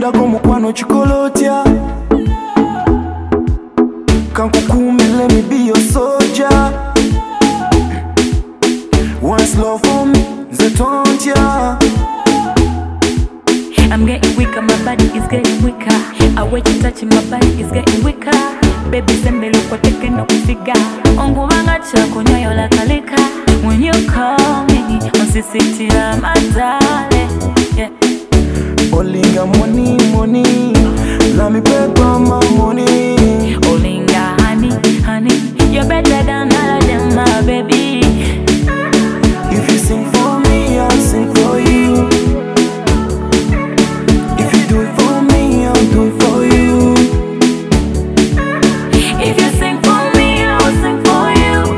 Nkukunda ko mukwano chikolotia. Kankukume, let me be your soldier. Once love for me, Zetontia. I'm getting weaker, my body is getting weaker. I wait you touching my body is getting weaker. Baby, send me look what taking no figure. Ongu wanga chako nyoyo la kalika. When you call me, on city I'm a darling. Yeah. Olinga money, money. Let me pay for my money. Olinga honey, honey. You're better than all of them, my baby. If you sing for me, I'll sing for you. If you do it for me, I'll do it for you. If you sing for me, I'll sing for you.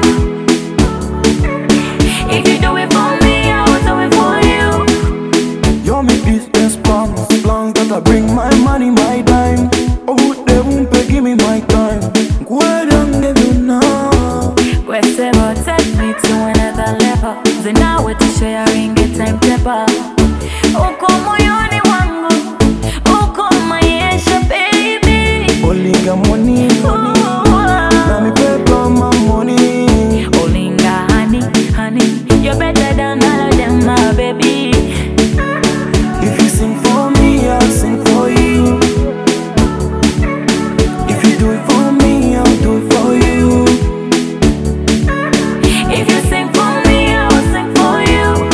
If you do it for me, I'll do it for you. You're my business plans, plans that I bring my money, my dime. Oh, they won't pay, give me my time. Go down, give you now. Whatever, take me to another level. Then now with the sharing a timetable. Uko moyoni wangu, uko maisha baby. Olinga money, money. Let me pay for my money. Olinga honey, honey. You're better than all of them, my baby. If you sing for me, I'll sing for you. If you do it for me, I'll do it for you. If you sing for me, I will sing for you.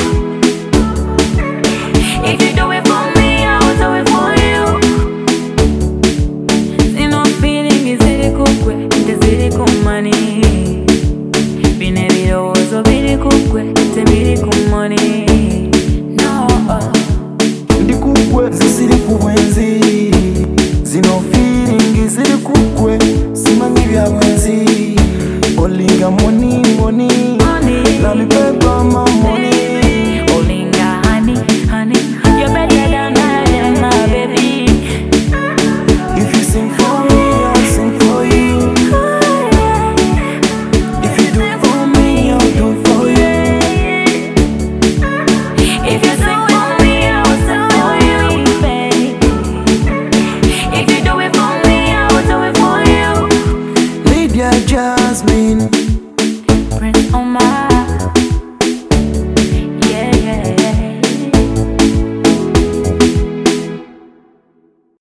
If you do it for me, I will do it for you. See no feeling is it cool, it is it cool money.